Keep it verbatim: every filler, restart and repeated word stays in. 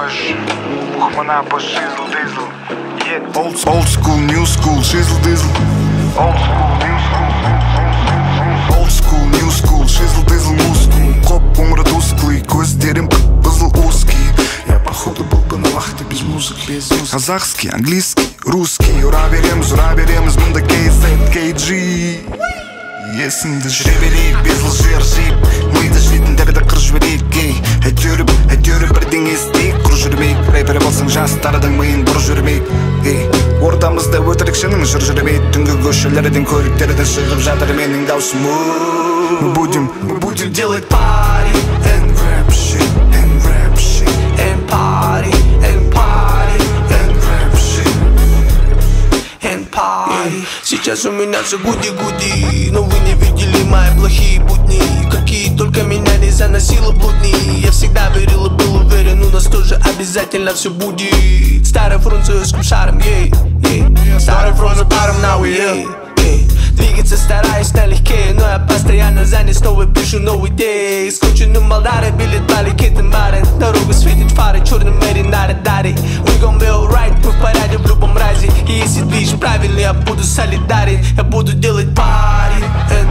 Дрожь, бухмана по шизл-дизл. Old, old school, new school, shizzle-dizzle. Old school, new school. Old school, new school, shizzle-dizzle, мускул. Коп умрет тусклый, көздерім қызыл узкий. Я походу был бы на вахте без музыки, без музыки. Казахский, английский, русский. Ура береміз, ура береміз, мұнда кей зет, кей джи. Есіңді жүре берейік, без лжи ыржиып. Миды жейтіндерді қыр жіберейік, кей. Әйтеуір, әйтеуір бірдеңе істейік, құр жүрмейік. Рэпер болсаң жастардың миын бұр жүрмейік. Ордамызда өтірікшінің жыр жүрмейді. Түнгі көшелерден, көліктерден шығып жатыр менің даусым. Мы будем, мы будем делать пари and rap shit, and rap shit, and party, and party, and rap shit, and party. Сейчас у меня все гуди-гуди, но вы не видели мои плохие будни, какие только меня не заносило блудни. Я всегда верил и был уверен, у нас тоже обязательно все будет. Старый французским шаром, ей, ей. Старый фронт за паром, now we here, ей. Двигаться стараюсь налегке, но я постоянно занят, снова пишу новые идеи. Скученным Молдаре, билет Бали, китен барен. Дорогу светит фары, черным мэри на радаре. We gon' be alright, мы в порядке в любом разе. И если движ правильный, я буду солидарен. Я буду делать пари